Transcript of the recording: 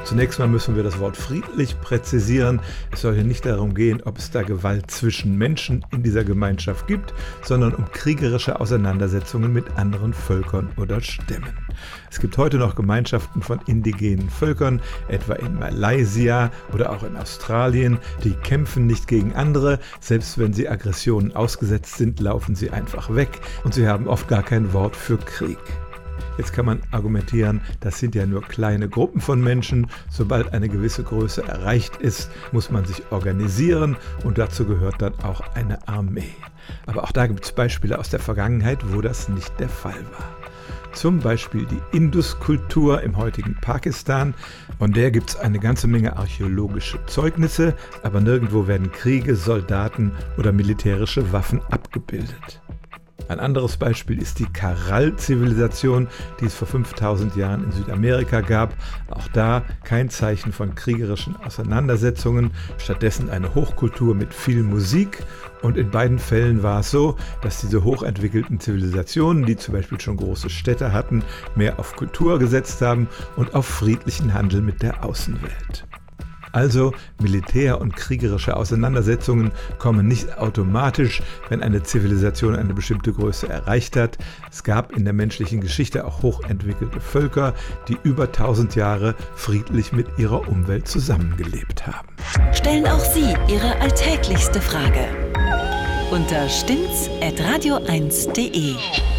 Zunächst mal müssen wir das Wort friedlich präzisieren. Es soll hier nicht darum gehen, ob es da Gewalt zwischen Menschen in dieser Gemeinschaft gibt, sondern um kriegerische Auseinandersetzungen mit anderen Völkern oder Stämmen. Es gibt heute noch Gemeinschaften von indigenen Völkern, etwa in Malaysia oder auch in Australien, die kämpfen nicht gegen andere. Selbst wenn sie Aggressionen ausgesetzt sind, laufen sie einfach weg und sie haben oft gar kein Wort für Krieg. Jetzt kann man argumentieren, das sind ja nur kleine Gruppen von Menschen. Sobald eine gewisse Größe erreicht ist, muss man sich organisieren und dazu gehört dann auch eine Armee. Aber auch da gibt es Beispiele aus der Vergangenheit, wo das nicht der Fall war. Zum Beispiel die Indus-Kultur im heutigen Pakistan. Von der gibt es eine ganze Menge archäologische Zeugnisse, aber nirgendwo werden Kriege, Soldaten oder militärische Waffen abgebildet. Ein anderes Beispiel ist die Karal-Zivilisation, die es vor 5000 Jahren in Südamerika gab. Auch da kein Zeichen von kriegerischen Auseinandersetzungen, stattdessen eine Hochkultur mit viel Musik. Und in beiden Fällen war es so, dass diese hochentwickelten Zivilisationen, die zum Beispiel schon große Städte hatten, mehr auf Kultur gesetzt haben und auf friedlichen Handel mit der Außenwelt. Also Militär- und kriegerische Auseinandersetzungen kommen nicht automatisch, wenn eine Zivilisation eine bestimmte Größe erreicht hat. Es gab in der menschlichen Geschichte auch hochentwickelte Völker, die über 1000 Jahre friedlich mit ihrer Umwelt zusammengelebt haben. Stellen auch Sie Ihre alltäglichste Frage unter stimmtz@radio1.de.